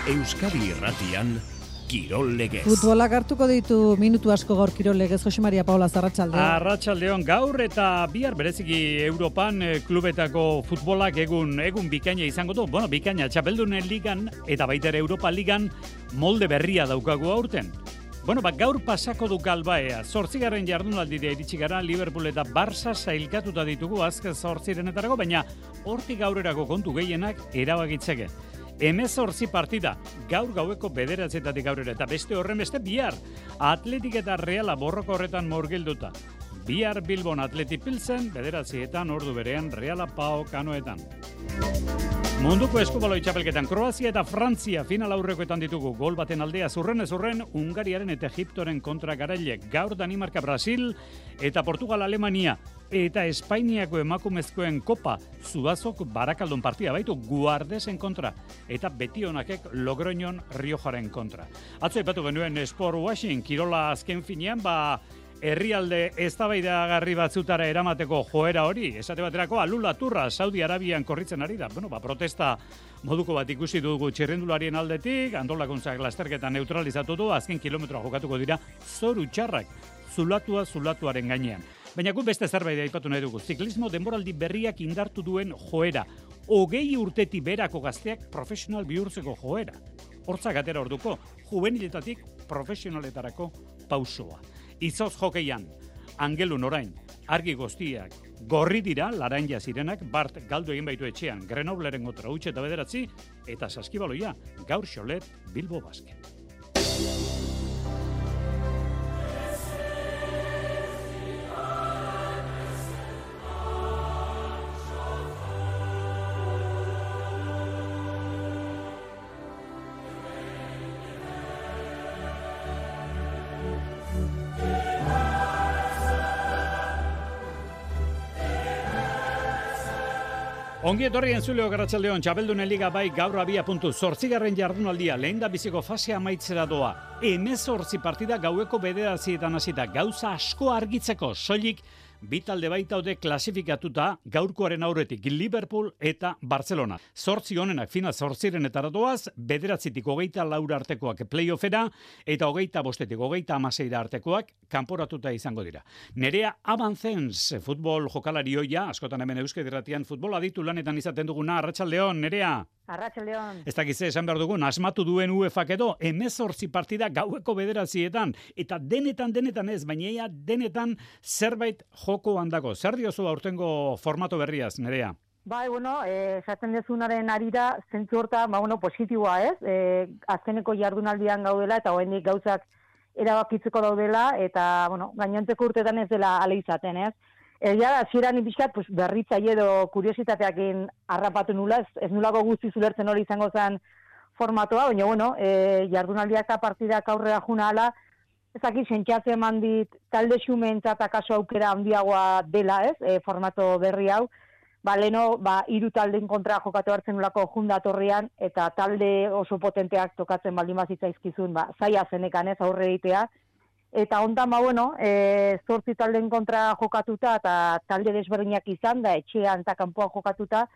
Euskadi Irratian Kirol Legez. Futbolak hartuko ditu minutu asko gaur Kirol Legez. Jose Maria Paula, arratsaldeon. Arratsaldeon gaur eta bihar bereziki Europan klubetako futbolak egun bikaina izango du. Bueno, bikaina Txapeldunen ligan eta baita ere Europa ligan molde berria daukagu aurten. Bueno, gaur pasako du Galbaea. 8. jardunaldira iritsi gara, Liverpool eta Barça sailkatuta ditugu azken 8renetarako, baina hortik aurrerako kontu gehienak erabakitzeke. 18 partida, gaur gaueko 9:00 aurrera, eta beste horren beste bihar. Atletik eta Reala borroko horretan murgilduta. Bihar Bilbon Atleti Pilsen, 9:00 ordu berean Reala Pau Kanoetan. Munduko eskubaloi txapelketan Kroazia eta Frantzia final aurrekoetan ditugu. Gol baten aldea zurren Hungariaren eta Egiptoren kontra garailek. Gaur Danimarka Brasil eta Portugal Alemania eta Espainiako emakumezkoen kopa Zubazok Barakaldon partida baitu Guardesen kontra eta Betionakek Logroñon Riojaren kontra. Atzo aipatu genuen Sport Washing kirola azken finean herrialde eztabaidagarri batzutara eramateko joera hori, esate baterako Alula Turra Saudi Arabian korritzen ari da. Bueno, protesta moduko bat ikusi dugu txirrendularien aldetik, antolakuntzak lasterketa neutralizatu du, azken kilometroa jokatuko dira zoru txarrak, zulatuaren gainean. Baina gu beste zerbait aipatu nahi dugu. Ziklismo denboraldi berriak indartu duen joera. 20 urtetik berako gazteak profesional bihurtzeko joera. Hortzak atera orduko, juveniletatik profesionaletarako pausoa. Izoz jokeian, Angelun orain, argi guztiak, gorri dira, laranja zirenak, Bart galdu egin baitu etxean, Grenobleren kontra 8-9, eta saskibaloia, gaur Xolet, Bilbo Basket. Ongi etorri entzuleo Arratsaldeon, Txapeldunen liga bai gaur 2.8 jardunaldia lehendabiziko fasea amaitzera doa. 18 partida gaueko 9:00 hasita, gauza asko argitzeko, soilik bi talde baitaude klasifikatuta gaurkoaren aurretik Liverpool eta Barcelona. 8 honenak final 8renetara doaz, 9-tik 24 artekoak playoffera eta 25-tik 36 artekoak kanporatuta izango dira. Nerea Abanzens, futbol jokalari ohia, askotan hemen Euskadi Irratian futbol aditu lanetan izaten duguna. Arratsaldeon, Nerea. Arratsaldeon. Ez dakiz esan behar dugun, asmatu duen UEFak edo 18 partida gaueko 9:00 eta denetan ez, baina denetan zerbait joko handako. Zer diozu aurtengo formato berriaz, Nerea? Bai, esaten dezunaren arira, zentzu horta, positiboa ez, azkeneko jardunaldian gaudela eta oraindik gauzak erabakitzeko daudela eta, gainontzeko urtetan ez dela ale izaten, ez? Ja, hasieran pixkat berritzaile edo kuriositateakin harrapatu nula, ez nulako guzti zulertzen hori izango zen formatoa, baina, jardunaldiak eta partidak aurrera juna ala, ezakit sentxatze eman dit talde xumentzat akaso aukera handiagoa dela, ez, formato berri hau, leheno, 3 taldeen kontra jokatu hartzen nulako jundatorrian, eta talde oso potenteak tokatzen baldin bazitzaizkizun, zaila zenekan ez aurre egitea, eta ondan, 8 taldeen kontra jokatuta, eta talde desberdinak izan da, etxean eta kanpoan jokatuta,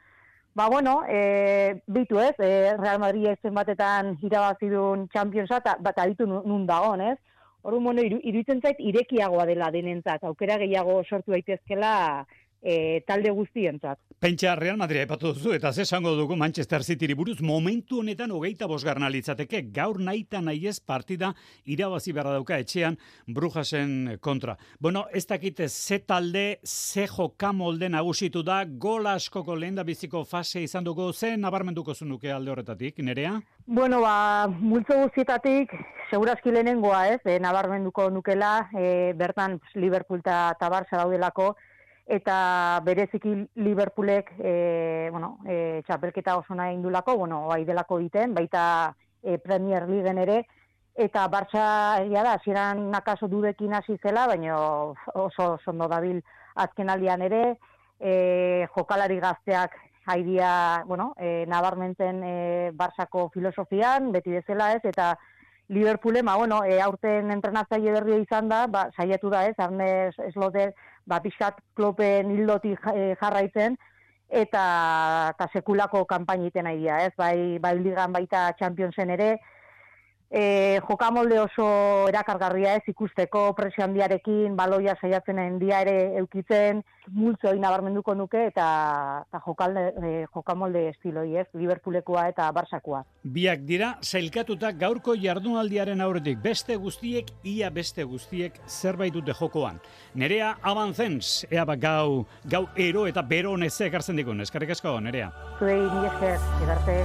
bitu ez, Real Madrid zenbatetan irabazidun Championsa, eta ditu nun dagoen, ez? Orduan, iruditzen zait, irekiagoa dela denentzat, aukera gehiago sortu daitezkela talde guztientzat. Pentsa Real Madrid aipatu duzu eta ze esango dugu Manchester Cityri buruz momentu honetan 25 litzateke gaur nahi ez partida irabazi beharra dauka etxean Brujasen kontra. Ez dakite ze talde, ze joka molde nagusitu da, gol askoko lehendabiziko fase izan dugu, ze nabarmenduko zunuke alde horretatik, Nerea? Multzo guztietatik, segurazki lehenengoa ez, nabarmenduko nukela, bertan Liverpool eta Barça daudelako, eta bereziki Liverpoolek txapelketa oso nahi indulako, bai delako egiten, baita Premier Leagueen ere, eta Barça da, hasieran akaso dudekin hasi zela, baina oso ondo dabil azken aldian ere, jokalari gazteak haidia, nabarmenten Barçako filosofian, beti bezala ez, eta Liverpoolen, aurten entrenatzaile berria izan da, saiatu da ez, Arne Slot pixkat Kloppen hildotik jarraitzen, eta sekulako kanpainiten nahi dira, ez? Bai ligan baita Championsen ere, jokamolde oso erakargarria ez ikusteko, presio handiarekin, baloia saiatzen handia ere eukitzen, multzo hori nabarmenduko nuke, eta jokamolde estiloi ez, Liverpoolekoa eta Barsakoa. Biak dira, sailkatuta gaurko jardunaldiaren aurretik ia beste guztiek zerbait dute jokoan. Nerea Abantzens, ea gau ero eta bero honez ekartzen dikun, eskerrik asko, Nerea. Zuei, ni esker, edarte.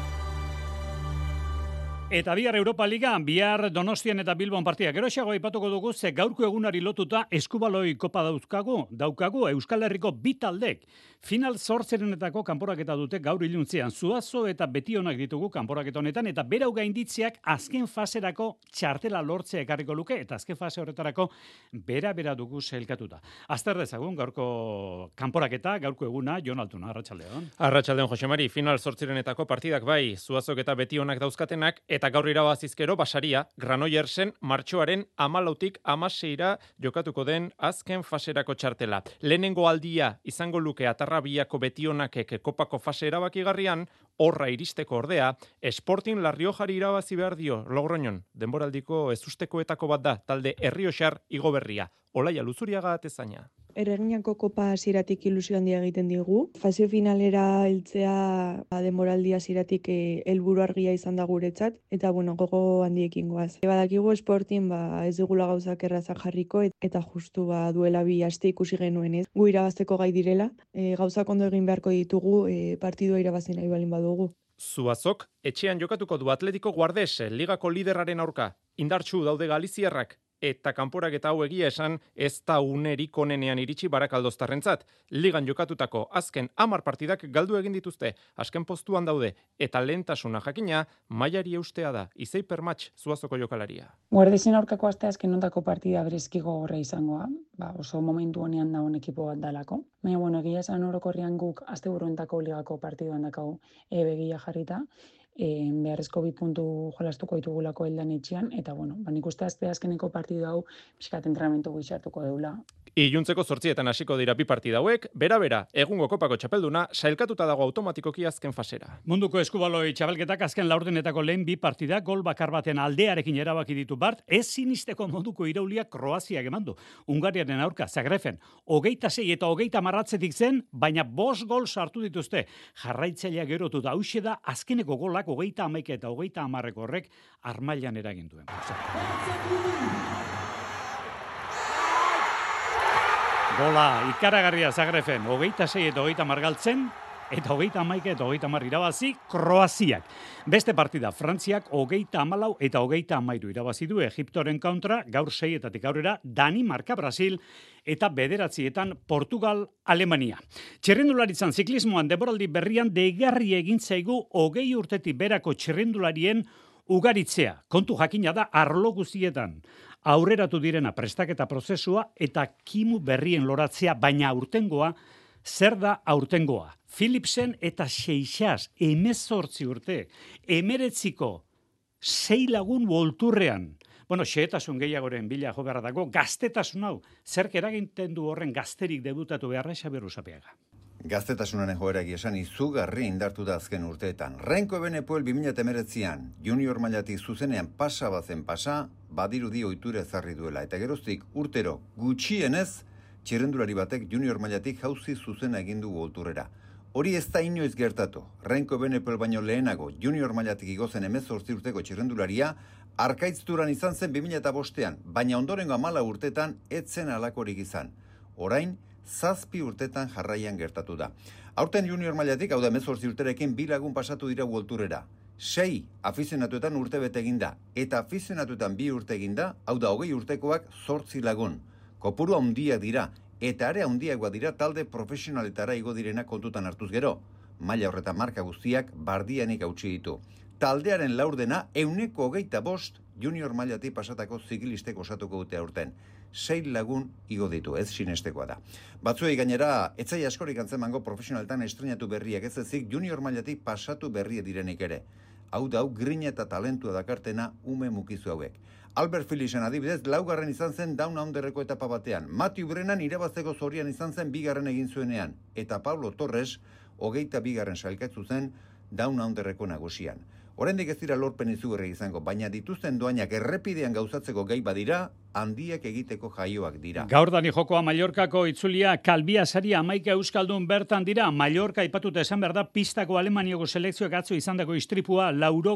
Eta bihar Europa Liga, bihar Donostian eta Bilbon partia. Geroxago aipatuko dugu ze gaurko egunari lotuta eskubaloi kopa daukagu Euskal Herriko bi taldek. Final 8renetako kanporaketa dute gaur iluntzean. Zuazo eta Betionak ditugu kanporaketa honetan eta berau gainditzeak azken faserako txartela lortzea ekarriko luke eta azken fase horretarako bera dugu sailkatuta. Azter dezagun gaurko kanporaketa, gaurko eguna, Jon Altuna, arratsaldeon. Arratsaldeon, Jose Mari, final 8renetako partidak bai, Zuazok eta Betionak dauzkatenak eta gaur irabazizkero basaria, Granoillersen martxoaren 14tik 16ra jokatuko den azken faserako txartela. Lehenengo aldia izango luke Atarrabiako Betionakek kopako fase erabakigarrian, horra iristeko ordea, Sporting La Riojari irabazi behar dio Logroñon, denboraldiko ezustekoetako bat da, talde Errioxar igo berria. Olaia Luzuriaga atezaina. Erreginako kopa hasieratik ilusio handia egiten digu. Fase finalera heltzea denboraldi hasieratik helburu argia izan da guretzat eta gogo handiekin goaz. Badakigu Sporting ez digula gauzak errazak jarriko eta justu duela 2 aste ikusi genuen ez. Gu irabazteko gai direla, gauzak ondo egin beharko ditugu partidua irabazi nahi balin badugu. Zuazok etxean jokatuko du Atletico Guardes ligako liderraren aurka. Indartsu daude galiziarrak. Eta kanporaketa hau egia esan ez da unerik onenean iritsi Barakaldoztarrentzat. Ligan jokatutako azken 10 partidak galdu egin dituzte, azken postuan daude, eta lehentasuna jakina mailari eustea da, Izeipermatx Zuazoko jokalaria. Guardesen aurkako asteazken ondako partida berezki gogorra izangoa, oso momentu honean dagoen ekipo bat dalako. Baina, egia esan orokorrian guk asteburuentako ligako partiduan dakau begia jarrita, beharrezko 2 puntu jolastuko ditugulako heldan etxean, eta nik uste azkeneko partidu hau pixkat entrenamentu gixartuko deula. Iluntzeko 8etan hasiko dira 2 partida hauek, bera, egungo kopako txapelduna, sailkatuta dago automatikoki azken fasera. Munduko eskubaloi txapelketak azken laurdenetako lehen 2 partida gol bakar baten aldearekin erabaki ditu Bart, ez sinisteko moduko irauliak Kroaziak emandu. Hungariaren aurka, Zagrefen, 26 eta 30 marratzetik zen, baina 5 gol sartu dituzte. Jarraitzailea gerotu da, hauxe da azkeneko golak 31 eta 30 horrek armailan eragin duen. Gola ikaragarria Zagrefen, 26 eta 30 galtzen, eta 31 eta 30 irabazi Kroaziak. Beste partida, Frantziak 34 eta 33 irabazi du Egiptoren kontra, gaur 6etatik aurrera, Danimarka, Brasil, eta 9etan Portugal, Alemania. Txirrindularitzan ziklismoan denboraldi berrian deigarri egin zaigu 20 urtetik berako txirrindularien ugaritzea. Kontu jakina da arlo guztietan. Aurreratu direna prestaketa prozesua eta kimu berrien loratzea, baina aurtengoa, zer da aurtengoa? Philipsen eta Seixas 18 urte, 19ko 6 lagun volturrean. Xehetasun gehiagoren bila jo beharra dago, gaztetasun hau, zerk eraginten du horren gazterik debutatu beharra Xabier Usapiaga. Gaztetasunan joera esan izugarri indartu da azken urteetan. Renko Benepoel 2019an junior mailatik zuzenean pasa badirudi ohitura ezarri duela. Eta geroztik urtero gutxienez txirrendulari batek junior mailatik jauzi zuzena egin du volturrera. Hori ez da inoiz gertatu. Renko Benepoel baino lehenago junior mailatik igozen 18 urteko txirrendularia Arkaitzturan izan zen 2005an, baina ondorengo 14 urtetan etzen alakorik izan. Orain 7 urtetan jarraian gertatu da. Aurten junior mailatik, hau da 18 urterekin 2 lagun pasatu dira volturrera. 6 afizionatuetan urte bete eginda, eta afizionatuetan 2 urte eginda, hau da 20 urtekoak 8 lagun. Kopuru handiak dira, eta are handiagoa dira talde profesionaletara igo direna kontutan hartuz gero. Maila horretan marka guztiak bardianik hautsi ditu. Taldearen laurdena 125 junior mailatik pasatako zikilistek osatuko dute aurten. 6 lagun igo ditu, ez sinestekoa da. Batzuei gainera, etzai askorik antzemango profesionaletan estrenatu berriak ez ezik junior mailatik pasatu berrie direnik ere. Hau grina eta talentua dakartena ume mukizu hauek. Albert Phillipsen adibidez, 4. izan zen Down Underreko etapa batean. Matthew Brennan irabazteko zorian izan zen 2. egin zuenean. Eta Pablo Torres, 22. sailkatzu zen Down Underreko nagusian. Oraindik ez dira lorpen izugarri izango, baina dituzten doainak errepidean gauzatzeko gai badira, handiak egiteko jaioak dira. Gaur dani jokoa Mallorcako itzulia Kalbia saria 11 euskaldun bertan dira. Mallorca aipatuta esan behar da pistako Alemaniako selekzioak atzo izandako istripua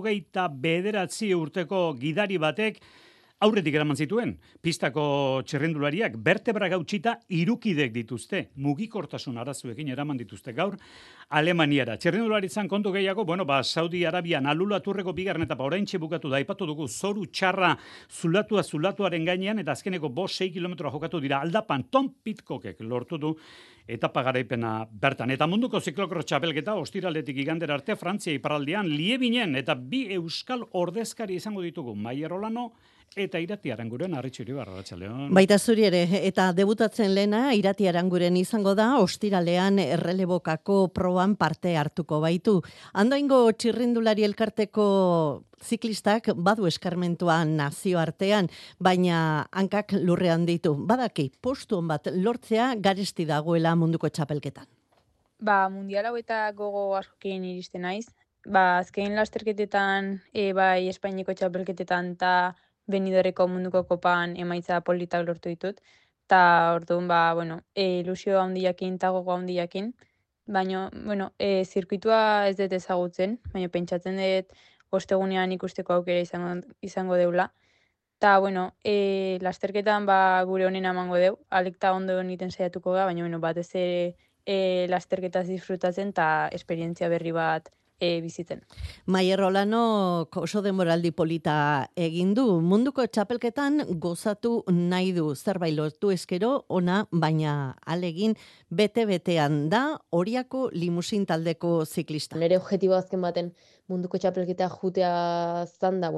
89 urteko gidari batek aurretik eraman zituen. Pistako txirrindulariak bertebra gautsita 3 kidek dituzte. Mugikortasun arazuekin eraman dituzte gaur Alemaniara. Txirrindularitzan kontu gehiago, Saudi Arabian alulaturreko 2. etapa oraintxe bukatu da, aipatu dugu zoru txarra zulatuaren gainean, eta azkeneko 5-6 kilometroa jokatu dira aldapan Tom Pitcockek lortu du etapa garaipena bertan. Eta munduko ziklokros txapelketa ostiraletik igandera arte Frantzia iparraldean Liebinen eta 2 euskal ordezkari izango ditugu. Maier Olano eta Irati Aranguren, Arritxu Iribar, Arratsaldeon. Baita zuri ere, eta debutatzen lehena Irati Aranguren izango da, ostiralean errelebokako proban parte hartuko baitu. Andoingo txirrindulari elkarteko ziklistak badu eskarmentua nazioartean, baina hankak lurrean ditu. Badaki, postu bat lortzea garesti dagoela munduko txapelketan. Mundial hau eta gogo askokin iristen naiz. Azken lasterketetan, bai Espainiako txapelketetan eta Benidorreko munduko kopan emaitza politak lortu ditut. Eta orduan, ilusio handiakin eta gogo handiakin. Baina, zirkuitua ez dut ezagutzen, baina pentsatzen dut ostegunean ikusteko aukera izango deula. Eta, lasterketan gure honena emango deu, alekta ondo egiten saiatuko da, baina, batez ere lasterketaz disfrutatzen eta esperientzia berri bat bizitzen. Maier Olano oso denboraldi polita egin du. Munduko txapelketan gozatu nahi du. Zerbait lortu eskero ona, baina alegin bete-betean da Oriako limusin taldeko ziklista. Nere objektibo azken baten munduko txapelketa jutea zan da,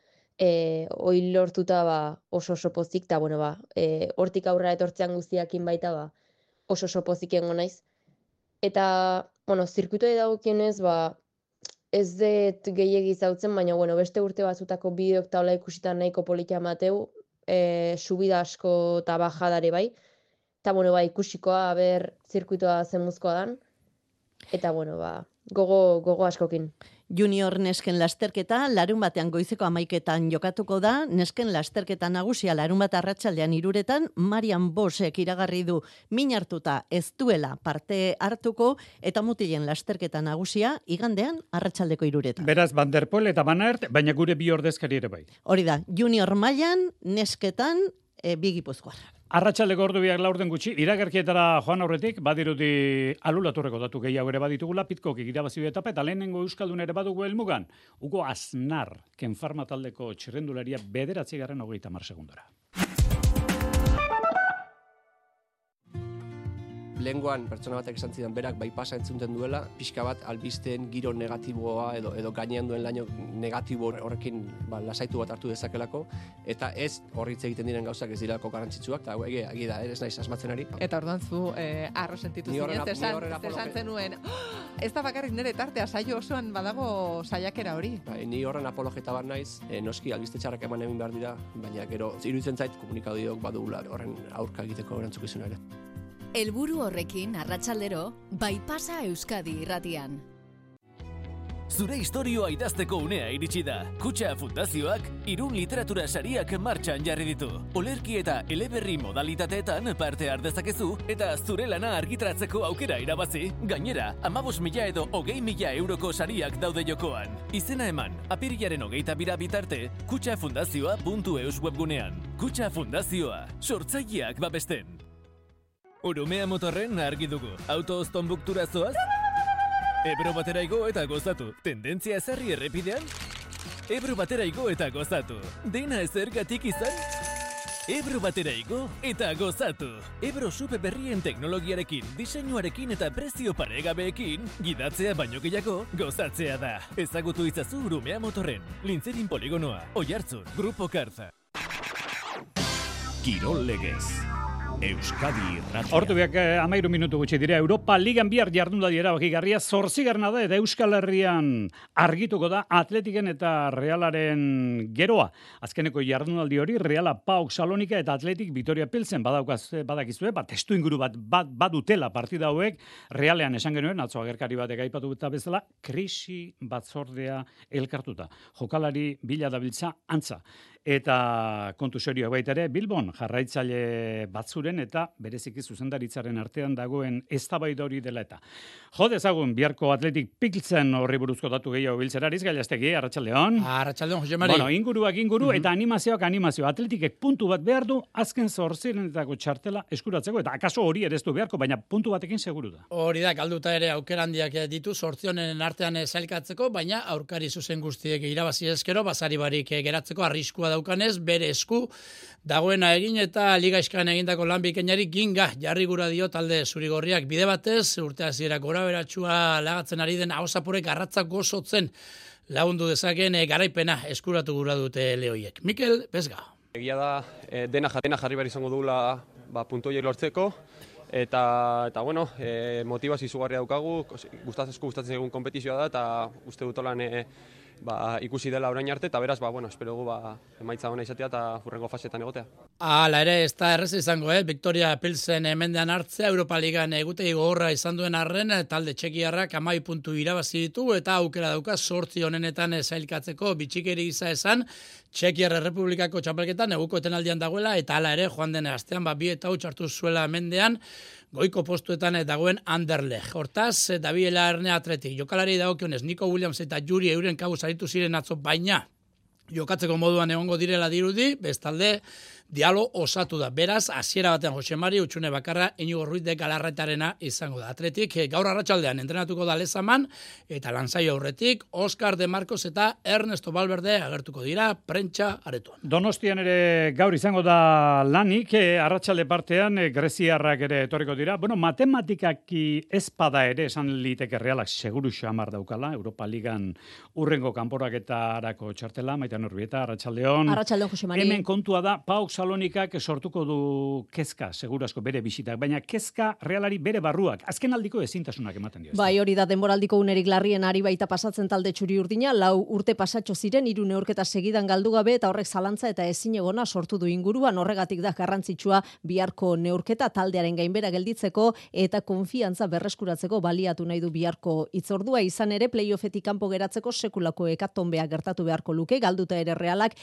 hoi lortuta oso pozik, eta hortik aurra etortzean guztiakin baita oso pozik egongo naiz. Eta, zirkuitoi dagokionez, ez dut gehiegi zautzen, baina beste urte batzutako bideok taula ikusita nahiko politia mateu, subida asko eta bajadare bai. Eta, ikusikoa, zirkuitoa zenmuzkoa dan. Eta, gogo askokin. Junior nesken lasterketa, larun batean goizeko 11etan jokatuko da, nesken lasterketa nagusia larun bat arratsaldean 3etan, Marian Bosek iragarri du min hartuta ez duela parte hartuko, eta mutilen lasterketa nagusia igandean arratsaldeko 3etan. Beraz, Van der Poel eta Van Aert, baina gure 2 ordezkari ere bai. Hori da, junior mailan, nesketan, 2 Gipuzkoar. Arratsaldeko ordu 2 gutxi, iragarkietara joan aurretik, badirudi alulaturreko datu gehiago ere baditugula, Pitcockek irabazi du etapa, eta lehenengo euskaldun ere badugu helmugan. Hugo Aznar, Kenfarma taldeko txirrendularia 9:30 segundora. Lehengoan pertsona batek esan zidan berak bypassa entzunten duela, pixka bat albisteen giro negatiboa edo gainean duen laino negatibo horrekin lasaitu bat hartu dezakelako, eta ez horritz egiten diren gauzak ez dirako garrantzitsuak, eta egi da, ez naiz asmatzen ari. Eta orduan zu arro sentitu zinez, esan zenuen, ez da bakarrik nire tartea saio osoan badago saiakera hori. Ni horren apologeta bat naiz, noski albiste txarrak eman egin behar dira, baina gero iruditzen zait komunikadioak badugula horren aurka egiteko erantzukizuna ere. Helburu horrekin arratsaldero, Bypassa Euskadi irratian. Zure istorioa idazteko unea iritsi da. Kutxa Fundazioak 3 literatura sariak martxan jarri ditu. Olerki eta eleberri modalitateetan parte har dezakezu eta zure lana argitaratzeko aukera irabazi. Gainera, 15.000 edo 20.000 euroko sariak daude jokoan. Izena eman, apirilaren 22 bitarte, kutxafundazioa.eus webgunean. Kutxa Fundazioa, sortzaileak babesten. Urumea motorren argi dugu. Auto Oztonbuktura zoaz? Ebro batera igo eta gozatu. Tendentzia ezarri errepidean? Ebro batera igo eta gozatu. Dena ezergatik izan? Ebro batera igo eta gozatu. Ebro supe berrien teknologiarekin, diseinuarekin eta prezio paregabeekin, gidatzea baino gehiago gozatzea da. Ezagutu itzazu Urumea motorren. Lintzerin poligonoa, Oiartzun, Grupo Karza. Kirol legez. Euskadi Irratia. Hortu biak 13 minutu gutxi dira. Europa Ligan bihar jardunaldi erabakigarria 8. da eta Euskal Herrian argituko da Atletiken eta Realaren geroa. Azkeneko jardunaldi hori Reala PAOK Salonika eta Atletik Vitoria Pilsen badakizue, testu inguru bat badutela partida hauek. Realean esan genuen, atzo agerkari batek aipatu eta bezala, krisi batzordea elkartuta. Jokalari bila dabiltza antza. Eta kontu serioa baita ere, Bilbon jarraitzaile batzuren eta bereziki zuzendaritzaren artean dagoen eztabaida hori dela eta. Jo dezagun biharko Atletik Pilsen horri buruzko datu gehiago biltzerariz, Gailastegi, arratsaldeon. Arratsaldeon, Jose Mari. Bueno, inguruak eta animazio. Atletikek puntu bat behar du azken 8. txartela eskuratzeko eta akaso hori ere ez du beharko, baina puntu batekin seguru da. Hori da, galduta ere aukera handiak ditu 8 honen artean zailkatzeko, baina aurkari zuzen guztiek irabazi ezkero basari barik geratzeko arriskua daukanez, bere esku dagoena egin eta Liga Eskaen egindako lan bikainari ginga jarri gura dio talde zurigorriak bide batez, urte hasiera gorabeheratsua lagatzen ari den ahosapurek arratzak gozotzen lagundu dezaken garaipena eskuratu gura dute lehoiek. Mikel Pesga. Egia da, dena jarri behar izango dugula puntu horiek lortzeko, eta bueno, motivazio izugarria daukagu, gustatzen egun kompetizioa da, eta uste dut olan ikusi dela orain arte, eta beraz, espero dugu emaitza ona izatea eta hurrengo fasetan egotea. Hala ere, ez da errez izango, Victoria Pilsen mendean hartzea, Europa Ligan egutegi gogorra izan duen arren, talde txekiarrak 10 puntu irabazi ditu, eta aukera dauka 8 honenetan zailkatzeko bitxikeri gisa esan, Txekiar Errepublikako txapelketan eguko etenaldian dagoela, eta hala ere, joan den astean, 2 eta 8 hartu zuela mendean, goiko postuetan dagoen Anderlecht. Hortaz, Dabiela Erne Atletik. Jokalari dagokionez, Nico Williams eta Juri euren kabuz aritu ziren atzo, baina jokatzeko moduan egongo direla dirudi, bestalde, dialo osatu da. Beraz, hasiera batean Jose Mari, utxune bakarra, Inigo Ruiz de Galarretarena izango da. Atletik, gaur arratsaldean entrenatuko da Lezaman, eta lanzaio aurretik, Oscar de Marcos eta Ernesto Valverde agertuko dira, prentsa aretoan. Donostian ere gaur izango da lanik, arratsalde partean, greziarrak ere etorriko dira. Bueno, matematikaki ezpada ere, esan liteke Realak seguru xamar daukala, Europa Ligan urrengo kanporaketarako txartela, Maitan Urbieta, arratsaldeon. Arratsaldeon, Jose Mari. Hemen kontua da, PAOK Salonikak sortuko du kezka, segurasko bere bisitak, baina kezka Realari bere barruak, azken aldiko ezintasunak ematen dio. Bai, hori da denboraldiko unerik larrien ari baita pasatzen talde txuri urdina, 4 urte pasatxo ziren, 3 neurketa segidan galdu gabe eta horrek zalantza eta ezinegona sortu du inguruan, horregatik da garrantzitsua biharko neurketa taldearen gainbera gelditzeko eta konfiantza berreskuratzeko baliatu nahi du biharko hitzordua, izan ere playoffetik kanpo geratzeko sekulako hekatonbea gertatu beharko luke, galduta ere Realak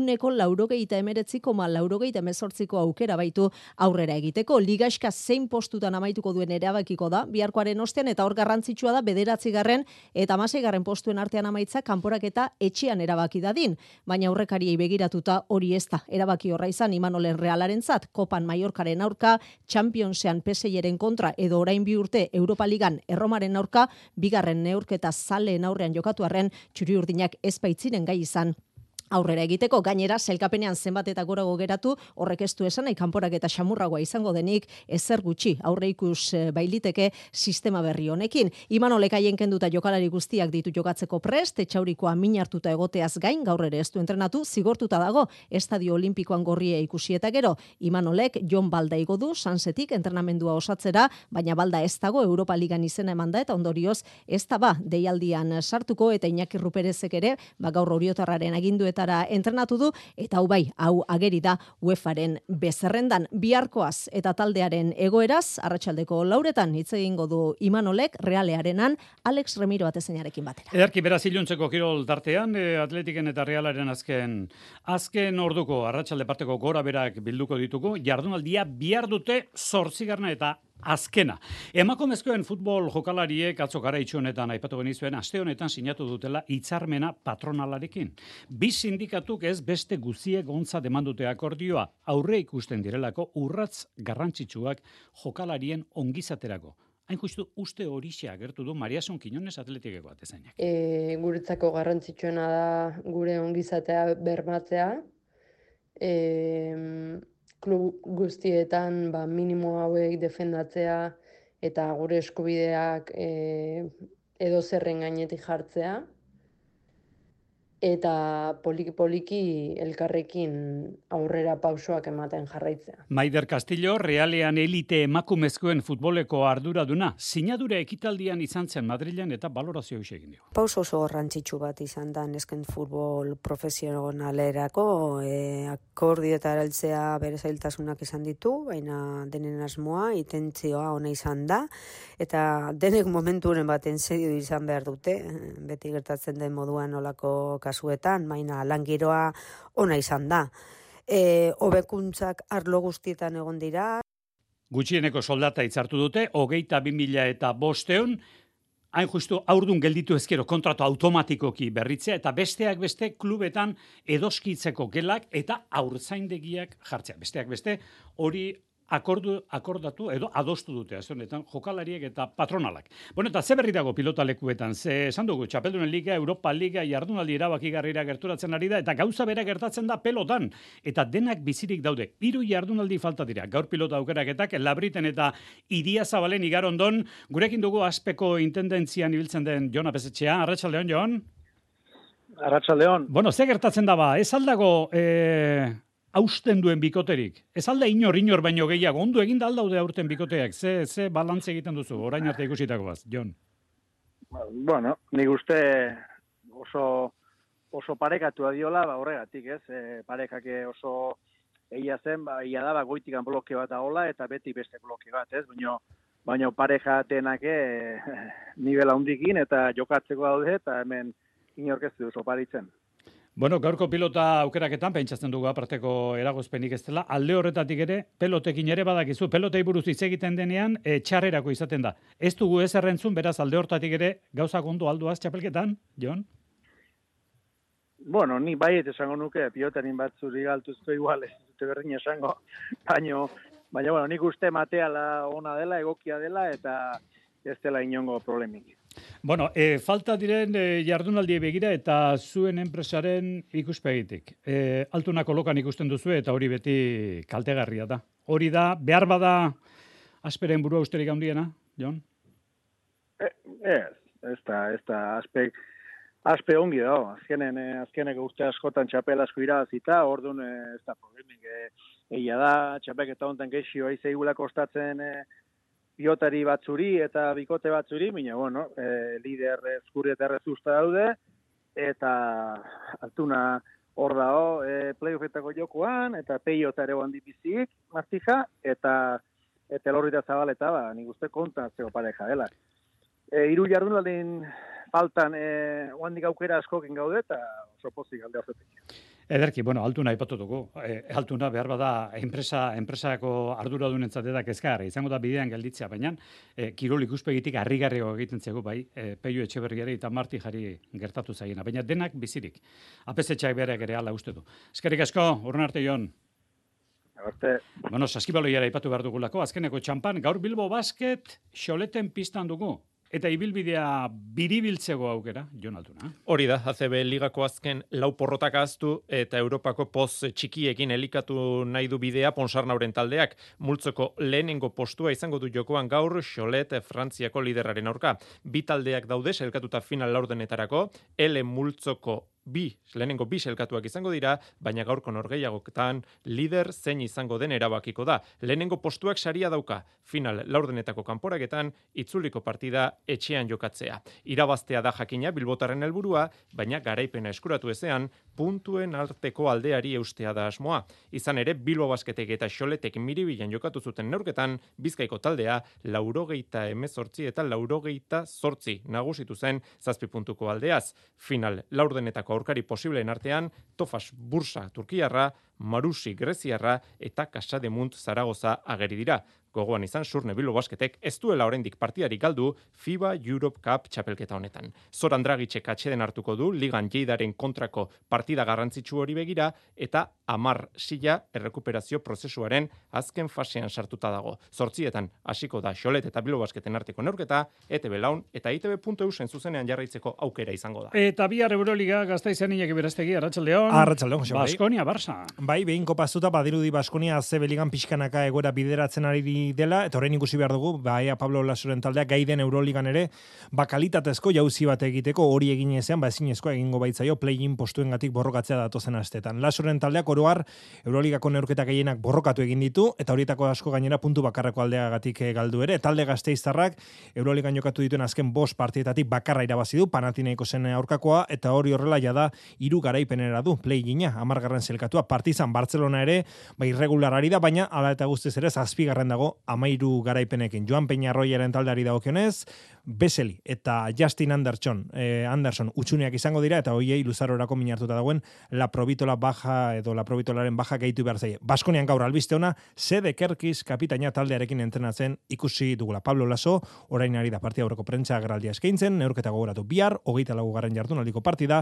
189,98 aukera baitu aurrera egiteko. Ligaxka zein postutan amaituko duen erabakiko da, biharkoaren ostean, eta hor garrantzitsua da 9. eta 16. postuen artean amaitza kanporaketa etxean erabaki dadin. Baina aurrekariei begiratuta hori ez da. Erabaki horra izan Imanolen Realarentzat, Kopan Mallorcaren aurka, Championsean PSIren kontra edo orain 2 urte Europa Ligan Erromaren aurka, 2. neurketa zaleen aurrean jokatu arren, txuri-urdinak ez baitziren gai izan aurrera egiteko. Gainera, sailkapenean zenbat eta gorago geratu, horrek ez du esan nahi kanporak eta xamurragoa izango denik ezer gutxi aurre ikus bailiteke sistema berri honekin. Imanolek haien kenduta jokalari guztiak ditu jokatzeko prest, etxaurikoa min hartuta egoteaz gain, gaur ere ez du entrenatu, zigortuta dago Estadio Olimpikoan gorria ikusi eta gero. Imanolek Jon Balda igo du Sansetik entrenamendua osatzera, baina Balda ez dago Europa Ligan izena emanda eta ondorioz ez da deialdian sartuko, eta Iñaki Ruperezek ere, gaur Oriotarraren agindu entrenatu du, eta hau ageri da UEFAren bezerrendan. Biharkoaz eta taldearen egoeraz, arratsaldeko 4 hitz egingo du Imanolek Realearenan Alex Remiro atezainarekin batera. Ederki beraz iluntzeko kirol tartean, Atletiken eta Realaren azken orduko arratsalde parteko gora berak bilduko ditugu, jardunaldia bihar dute 8. eta azkena. Emakumezkoen futbol jokalariek atzo garaitxo honetan aipatu genizuen aste honetan sinatu dutela hitzarmena patronalarekin. Bi sindikatuk ez beste guztiek ontza demandute akordioa, aurre ikusten direlako urratz garrantzitsuak jokalarien ongizaterako. Hain justu uste horixe agertu du Mariason Quiñones Atletikeko atezainak. Guretzako garrantzitsuena da gure ongizatea bermatzea. Klub guztietan minimo hauek defendatzea eta gure eskubideak edo zerren gainetik jartzea. eta poliki elkarrekin aurrera pausoak ematen jarraitzea. Maider Castillo, Realean elite emakumezkoen futboleko arduraduna, sinadura ekitaldian izan zen Madrilen eta balorazio egin dio. Pauso oso garrantzitsu bat izan da nesken futbol profesionalerako, akordioetara heltzea bere zailtasunak izan ditu, baina denen asmoa, intentzioa ona izan da, eta denek momenturen baten serio izan behar dute, beti gertatzen den moduan olako kasuetan, baina langiroa ona izan da. Hobekuntzak arlo guztietan egon dira. Gutxieneko soldata hitzartu dute, 22.500, hain justu aurdun gelditu ezkero kontratu automatikoki berritzea, eta besteak beste klubetan edoskitzeko gelak eta aurtzaindegiak jartzea. Besteak beste hori akordatu edo adostu dute, honetan jokalariek eta patronalak. Bueno, eta ze berri dago pilotalekuetan, ze esan dugu, Txapeldunen Liga, Europa Liga, jardunaldi erabakigarrira gerturatzen ari da, eta gauza bera gertatzen da pelotan, eta denak bizirik daude. 3 jardunaldi falta dira, gaur pilota aukeraketak, Labriten eta Idiazabalen igarondon, gurekin dugu Aspeko intendentzian ibiltzen den Jon Apesetxea. Arratsaldeon, Jon? Arratsaldeon. Bueno, ze gertatzen da ba, ez aldago hausten duen bikoterik. Ez alda inor baino gehiago. Ondo egin da aldaude aurten bikoteak. Ze balantze egiten duzu, orain arte ikusitakoaz, Jon? Bueno, nik uste oso parekatua diola, horregatik, ez? Parekak oso egia zen, ia da, goitikan bloke bat dagoela, eta beti beste bloke bat, ez? Baina pareja atenak nivel handikin, eta jokatzeko daude, eta hemen inorkeztu oso paritzen. Bueno, gaurko pilota aukeraketan, pentsatzen dugu aparteko eragozpenik ez dela, alde horretatik ere, pelotekin ere badakizu, pelotei buruz hitz egiten denean, txarrerako izaten da. Ez dugu ez errentzun, beraz, alde horretatik ere, gauzak ondo alduaz txapelketan, Jon? Bueno, ni baiet esango nuke, pilotarin batzuri galtuzko igual, ez dute berdin esango, baina, bueno, nik uste mateala ona dela, egokia dela, eta ez dela inongo problemik. Bueno, falta diren jardunaldi begira eta zuen enpresaren ikuspegitik. Altuna kolokan ikusten duzu eta hori beti kaltegarria da. Hori da, behar bada Asperen burua usterik handiena, Jon? Ez da, Aspe ongi dago. Azkeneko urte askotan txapel asko irabazita, orduan ez da problemik. Egia da, txapelketa honetan gexio aizegula kostatzen pilotari batzuri eta bikote batzuri, baina, bueno, lider eskurri eta errezusta daude, eta Altuna hor dago playoffetako jokoan, eta peiota ere handi bizik, Martija, eta Elorrita Zabaleta, nik uste kontan zego pareja dela. 3 jardunaldien faltan oandik aukera askokin gaude, eta oso pozik alde horretik. Ederki, bueno, Altuna aipatu dugu. Altuna behar bada enpresako arduradunentzat da kezkagarri. Izango da bidean gelditzea, baina kirol ikuspegitik harrigarriago egiten zego bai, Peio Etxeberriari eta Martijari gertatu zaiena, baina denak bizirik. Apesetxeak bereak ere hala uste du. Eskerrik asko, urren arte, Jon. Arte. Bueno, saskibaloiara aipatu behar dugulako, azkeneko txampan, gaur Bilbo Basket xoleten pistan dugu. Eta ibilbidea biribiltzego aukera, Jon Altuna. Hori da, ACB ligako azken lau porrotak ahaztu eta Europako poz txikiekin elikatu nahi du bidea Ponsarnauren taldeak. Multzoko lehenengo postua izango du jokoan gaur Xolet Frantziako liderraren aurka. 2 taldeak daude sailkatuta final laurdenetarako, multzoko lehenengo bi sailkatuak izango dira, baina gaurko norgehiagoketan lider zein izango den erabakiko da. Lehenengo postuak saria dauka, final laurdenetako kanporaketan itzuliko partida etxean jokatzea. Irabaztea da jakina Bilbotarren helburua, baina garaipena eskuratu ezean, puntuen arteko aldeari eustea da asmoa. Izan ere, Bilbo Basketek eta Xoletek Miribilan jokatu zuten neurketan, Bizkaiko taldea 98 eta 98 nagusitu zen 7 puntuko aldeaz. Final laurdenetako aurkari posibleen artean, Tofas Bursa Turkiarra, Marusi Greziarra eta Casademunt Zaragoza ageri dira. Gogoan izan Surne Bilbo Basketek ez duela oraindik partidarik galdu FIBA Europe Cup txapelketa honetan. Zoran Dragićek atxeden hartuko du Ligan Lleidaren kontrako partida garrantzitsu hori begira eta 10 sila errekuperazio prozesuaren azken fasean sartuta dago. 8etan hasiko da Xolet eta Bilbo Basketen arteko neurketa, ETB Laun eta ITB.eusen zuzenean jarraitzeko aukera izango da. Eta bihar Euroliga Gasteizen Iñaki Berastegi, Arratsaldeon. Arratsaldeon, Jose. Baskonia Barça. Bai, behin kopaztuta badirudi Baskonia ACB Ligan pixkanaka egoera bideratzen ari nahi dela, eta horrein ikusi behar dugu, ea Pablo Lasoren taldea gai den Euroligan ere, kalitatezko jauzi bat egiteko hori egin ezean, ezinezkoa egingo baitzaio play-in postuengatik borrokatzea datozen astetan. Lasoren taldeak oroar Euroligako neurketa gehienak borrokatu egin ditu, eta horietako asko gainera puntu bakarreko aldeagatik galdu ere. Talde Gasteiztarrak Euroligan jokatu dituen azken 5 partietatik bakarra irabazi du, Panathinaikosen aurkakoa, eta hori horrela jada 3 garaipenera du play-ina, 10. zelkatua. Partizan Barcelona ere, irregular ari da, baina hala eta guztiz ere 7. dago 13 garaipenekin. Joan Peñarroiaren taldeari dagokionez, Beseli eta Justin Anderson utxuneak izango dira, eta hoiei luzarorako minartuta dagoen La Provitola baja edo La Provitolaren baja gehitu behar zaie. Baskonian gaur albiste ona, Sede Kerkis kapitaina taldearekin entrenatzen ikusi dugula. Pablo Laso, orain ari da partida aurreko prentsa agerraldia eskaintzen, neurketa gogoratu bihar, 24. jardunaldiko partida,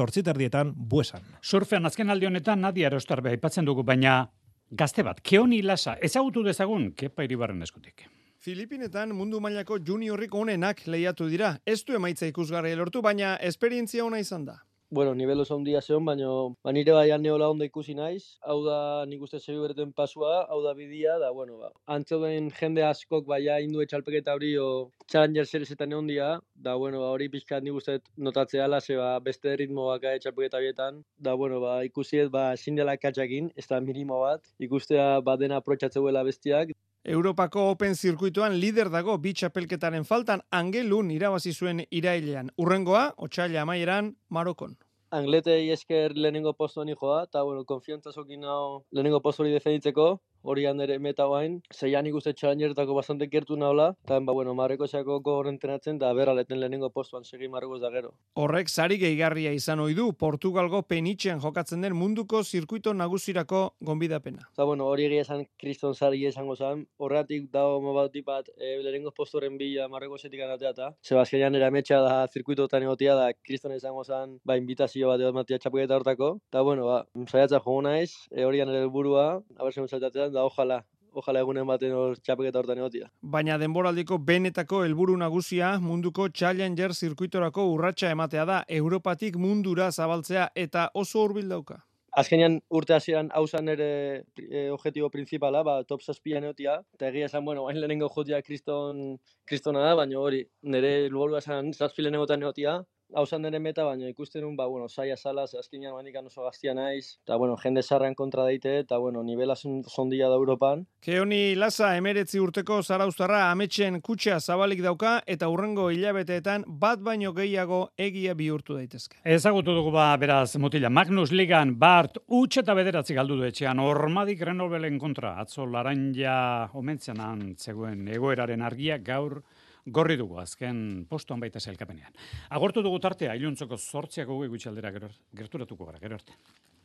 8:30 Buesan. Surfean azken aldi honetan Nadia Erostarbe aipatzen dugu, baina gazte bat, Keoni Lasa, ezagutu dezagun, Kepa Iribarren eskutik. Filipinetan mundu mailako juniorrik onenak lehiatu dira. Ez du emaitza ikusgarria lortu, baina esperientzia ona izan da. Bueno, nivel oso handia zeon, baina nire baian neola ondo ikusi naiz. Hau da nik uste segi bereten pasua, hau da bidia, da bueno, antzeuden jende askok baia indu etxalpeketa hori o Challenger Seriesetan egon dia, da bueno, hori pixkat nik uste notatzea ala, ze beste ritmo baka etxalpeketa horietan, da bueno, ikusiet ezin dela katxakin, ez da minimo bat, ikustea dena aprotxatzeuela bestiak. Europako Open zirkuituan lider dago bi txapelketaren faltan, Angelun irabazi zuen irailean. Urrengoa, otsaila amaieran, Marokon. Angletei esker lehenengo postuan joa, eta bueno, konfiantzazokin hau lehenengo postu hori defenditzeko, hori handere meta guain, zeian ikuste Challengeretako bastante kertu nahola, eta Marrekosako gogorrentenatzen, da berraleten lehenengo postuan segi Marrekos da gero. Horrek sari gehigarria izan ohi du Portugalgo Penitxean jokatzen den munduko zirkuito nagusirako gonbidapena. Eta bueno, hori egia esan kriston sari izango zen, horretik dago mobatik bat lehenengo postuaren bila Marrekosetik anatea eta, Sebazkenian erametxa da zirkuitotan egotia da kriston izango zen, invitazio bat egomatia txapuketa hortako, eta bueno, saiatza jogo naiz, horian ere helburua, abertzen saltatzen, da ojalá egunen baten txapeketa hortan egotia. Baina denboraldiko benetako helburu nagusia munduko Challenger zirkuitorako urratsa ematea da, Europatik mundura zabaltzea eta oso hurbil dauka. Azkenean urte hasieran hau zen ere objetibo principala, top 7 egotia, eta egia esan, hain lehenengo jotia kristona da, baina hori, nire helburua esan 7 lehenengotan egotia, hau zen nire meta, baina ikusten nun, saia zala, azkenean manikan oso gaztia naiz, eta jende sarrean kontra daite, eta nivela zondia da Europan. Keoni Lasa 19 urteko zarauztarra ametxen kutxa zabalik dauka, eta hurrengo hilabeteetan bat baino gehiago egia bihurtu daitezke. Ezagutu dugu beraz mutila, Magnus Ligan, Bart, utxe eta 9 galdu du etxean, Ormadik Grenobelen kontra, atzo laranja omentzenan zegoen egoeraren argia gaur, gorri dugu azken postuan baita sailkapenean. Agortu dugu tartea, iluntzoko 8 gutxi aldera gerturatuko gara, gero arte.